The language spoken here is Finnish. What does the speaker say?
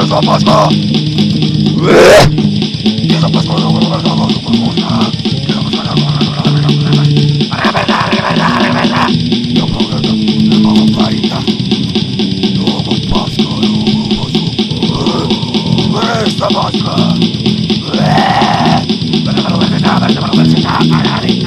on paskaa! Jos on paskaa! Revetä! Joka kerta, joka on päitä. Juomu paskaa, juomu paskaa. Verestä paskaa! Verestä paskaa!